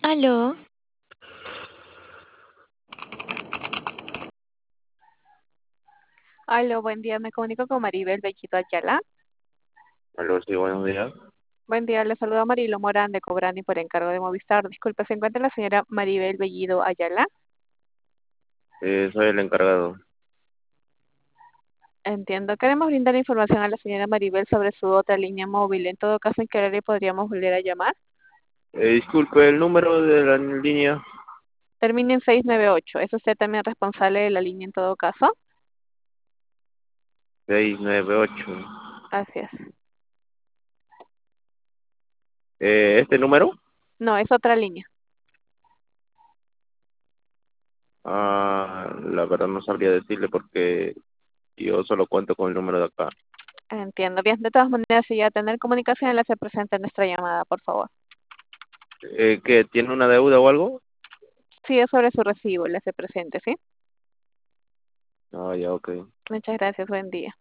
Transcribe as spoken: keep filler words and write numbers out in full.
Aló, Aló, buen día, me comunico con Maribel Bellito Ayala. Aló, sí, buenos días. Buen día, le saluda Marilo Morán de Cobrani por encargo de Movistar. Disculpe, ¿se encuentra la señora Maribel Bellido Ayala? Eh, soy el encargado. Entiendo. Queremos brindar información a la señora Maribel sobre su otra línea móvil. En todo caso, ¿en qué horario podríamos volver a llamar? Eh, disculpe, el número de la línea Termina en seis nueve ocho. ¿Es usted también responsable de la línea en todo caso? seis nueve ocho. Así es. Eh, ¿este número? No, es otra línea. Ah, la verdad no sabría decirle porque yo solo cuento con el número de acá. Entiendo. Bien, de todas maneras, si ya tener comunicación, le hace presente en nuestra llamada, por favor. Eh, ¿qué? ¿Tiene una deuda o algo? Sí, es sobre su recibo, le hace presente, ¿sí? Ah, ya, ok. Muchas gracias, buen día.